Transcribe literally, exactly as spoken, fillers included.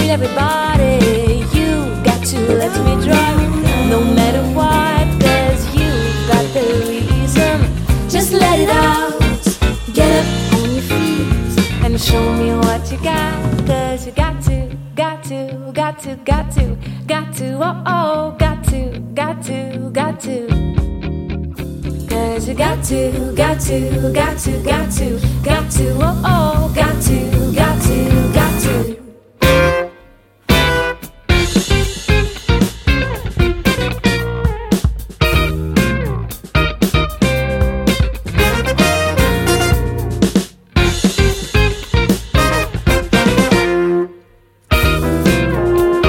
treat everybody. You got to let me drive, no matter what, cause you got the reason. Just let it out, get up on your feet and show me what you got. Cause you got to, got to, got to, got to, got to, oh oh, got to, got to, got to. Cause you got to, got to, got to, got to, got to, oh oh, got to, got to, got to.